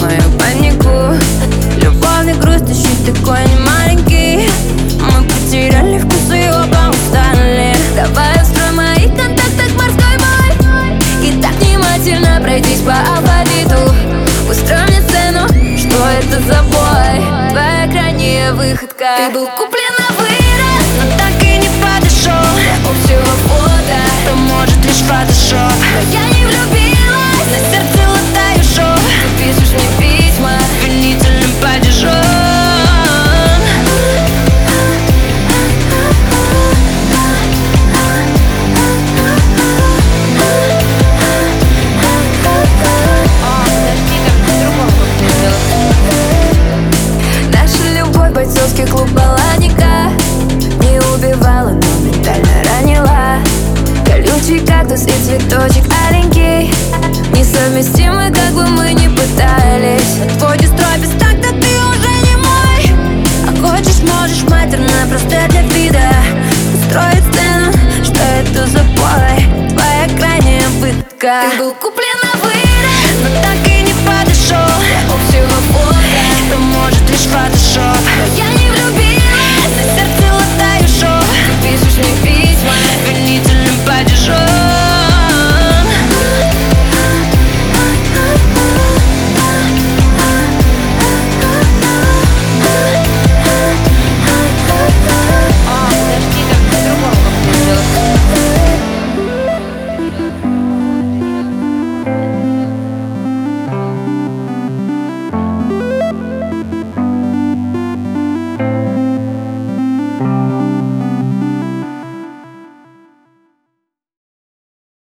мою панику. Любовный груз тащить такой не маленький. Мы потеряли вкус и оба устали. Давай устроим мои контакты к морской бой. И так внимательно пройдись по алфавиту. Устрой мне сцену, что это за бой. Твоя крайняя выходка. Ты был куплен на вырос, но так и не подошел. У всего фото, то может лишь фотошоп. Но я не влюбилась, на сердце